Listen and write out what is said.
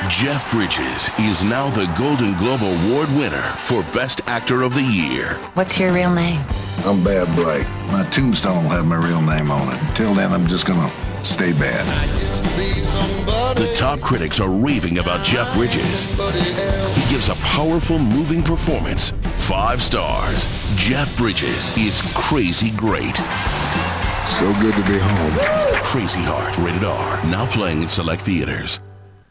Jeff Bridges is now the Golden Globe Award winner for Best Actor of the Year. What's your real name? I'm Bad Blake. My tombstone will have my real name on it. Till then, I'm just gonna stay bad. The top critics are raving about Jeff Bridges. He gives a powerful, moving performance. 5 stars. Jeff Bridges is crazy great. So good to be home. Crazy Heart, rated R. Now playing in select theaters.